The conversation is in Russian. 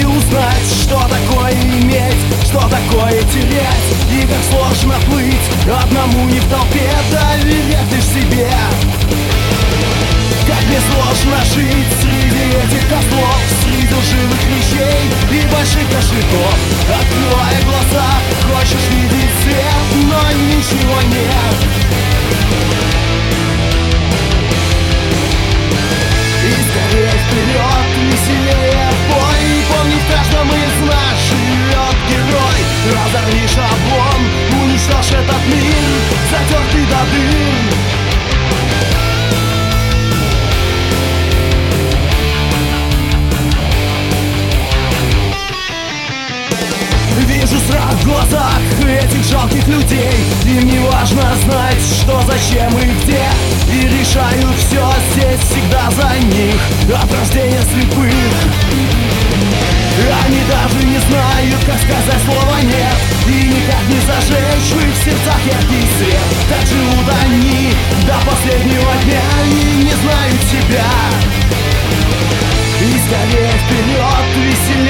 узнать, что такое иметь, что такое терять, и как сложно плыть одному не в толпе, доверять лишь себе. Как мне сложно жить среди этих козлов, среди лживых вещей и больших кошельков. Открывая глаза, хочешь видеть свет, но ничего нет. И скорее вперед, веселее бой. Помни, в каждом из нас живет герой. Разорви шаблон, уничтожь этот мир, затертый до дыр. Вижу страх в глазах этих жалких людей. Им не важно знать, что, зачем и где. И решают все здесь всегда за них, от рождения слепых. Они даже не знают, как сказать слово «нет», и никак не зажечь в их сердцах яркий свет. Так живут они до последнего дня и не знают себя. И скорее вперед, веселее